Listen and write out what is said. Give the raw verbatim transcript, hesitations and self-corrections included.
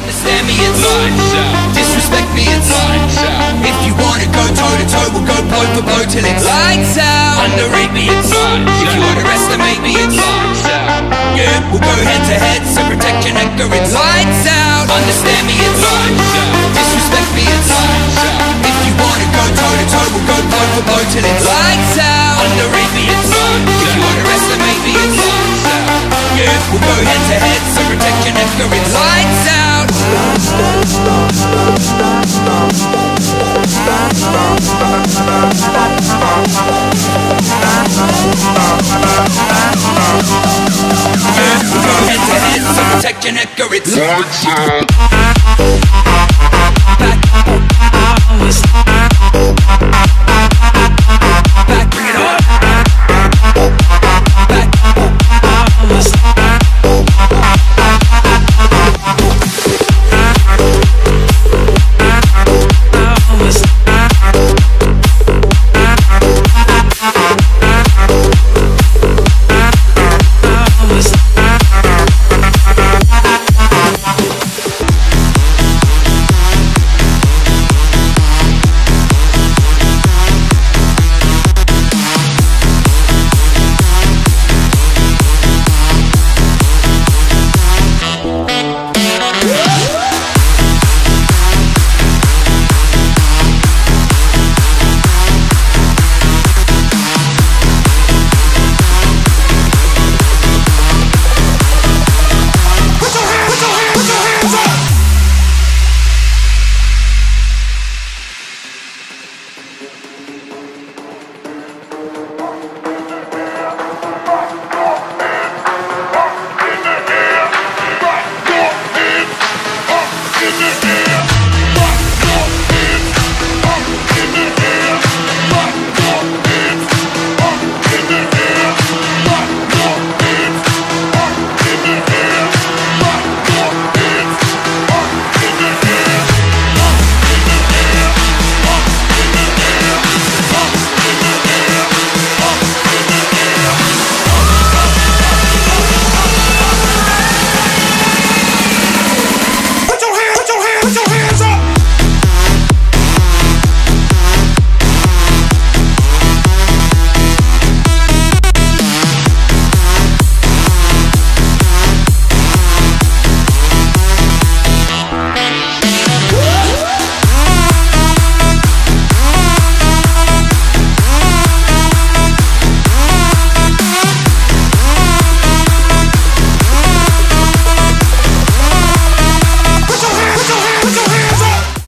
understand me, it's lights out. Disrespect me, it's lights out. If you wanna go toe to toe, we'll go blow for blow till it's lights out. Underrate me, it's lights out. If you underestimate me, it's lights out. Yeah, we'll go head to head, so protect your neck or it's lights out. Understand me, it's lights out. Disrespect me, it's lights out. If you wanna go toe to toe, we'll go blow for blow till it's lights out. Underrate me, it's lights out. If you underestimate me, it's lights out. Yeah, we'll go head to head, so protect your neck or it's lights out. Yeah, we'll go head to head, so protect your neck or it's lights out. Back, bring it on. In the air.